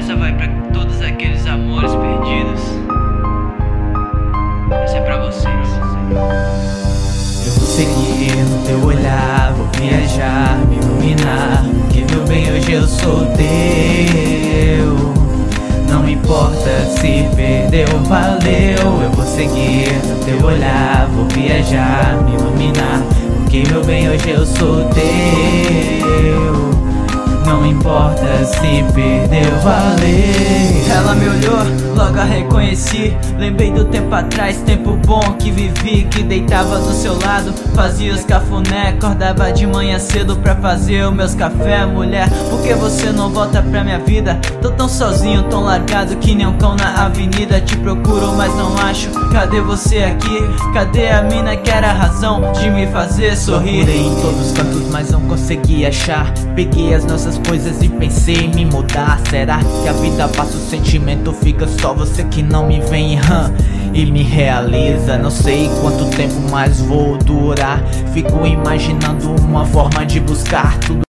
Essa vai pra todos aqueles amores perdidos. Essa é pra vocês. Eu vou seguir no teu olhar, vou viajar, me iluminar, porque meu bem, hoje eu sou teu. Não importa se perdeu, valeu. Eu vou seguir no teu olhar, vou viajar, me iluminar, porque meu bem, hoje eu sou teu. Não importa se perdeu, valeu. Ela me olhou, logo a reconheci. Lembrei do tempo atrás, tempo bom que vivi, que deitava do seu lado, fazia os cafuné, acordava de manhã cedo pra fazer os meus café. Mulher, por que você não volta pra minha vida? Tô tão sozinho, tão largado que nem um cão na avenida. Te procuro, mas não acho. Cadê você aqui? Cadê a mina que era a razão de me fazer sorrir? Procurei em todos os cantos, mas não consegui achar. Peguei as nossas coisas e pensei em me mudar. Será que a vida passa o sentimento? Fica só você que não me vem e me realiza. Não sei quanto tempo mais vou durar. Fico imaginando uma forma de buscar tudo